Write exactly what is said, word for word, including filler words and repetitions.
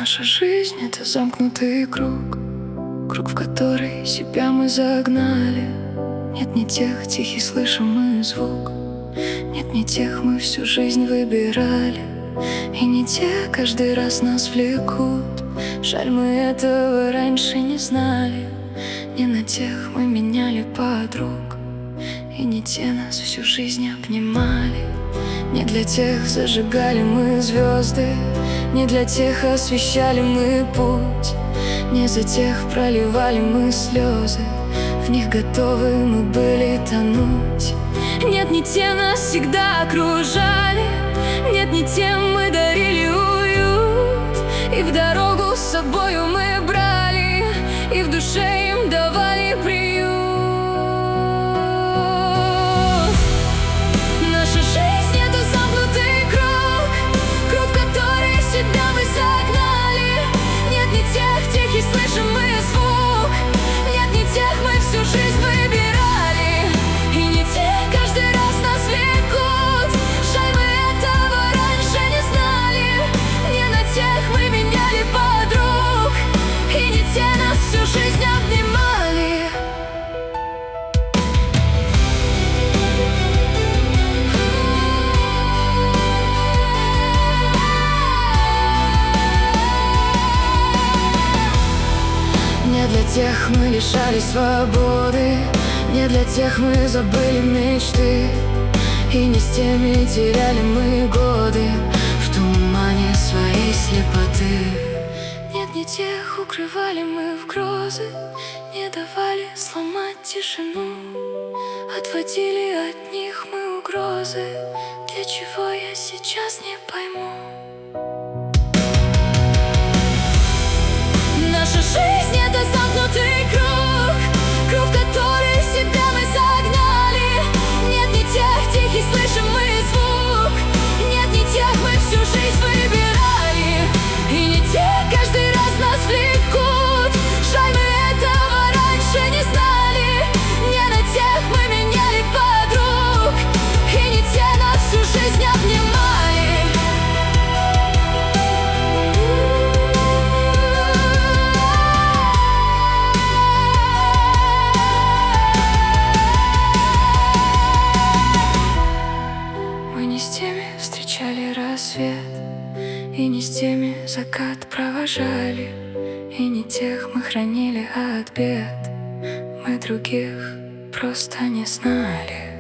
Наша жизнь — это замкнутый круг, круг, в который себя мы загнали. Нет ни тех тихий слышимый звук, нет ни тех мы всю жизнь выбирали, и не те каждый раз нас влекут. Жаль, мы этого раньше не знали. Не на тех мы меняли подруг, и не те нас всю жизнь обнимали. Не для тех зажигали мы звезды, не для тех освещали мы путь, не за тех проливали мы слезы, в них готовы мы были тонуть. Нет, не те нас всегда окружали, нет, не тем мы дарили уют, и в дорогу с собою мы брали, и в душе им давали приют. Наша жизнь — это замкнутый круг, круг, в который себя мы загнали. Нет ни тех тихий слышимый звук, нет ни тех мы всю жизнь выбирали, и не те каждый раз нас влекут. Жаль, мы этого раньше не знали. Не на тех мы меняли подруг, и не те нас всю жизнь обнимали. Не для тех мы лишали свободы, не для тех мы забыли мечты, и не с теми теряли мы годы в тумане своей слепоты. Нет, не тех укрывали мы в грозы, не давали сломать тишину, отводили от них мы угрозы. Для чего я сейчас не пойму. Наша жизнь — это замкнутый круг, круг, в который себя мы загнали. Нет ни тех тихий слышимый звук, нет ни тех мы всю жизнь выбирали, и не те каждый раз нас влекут. Жаль, мы этого раньше не знали. Не на тех мы меняли подруг, и не те нас всю жизнь обнимали. Мы не с теми встречали рассвет, и не с теми закат провожали, и не тех мы хранили от бед. Мы других просто не знали.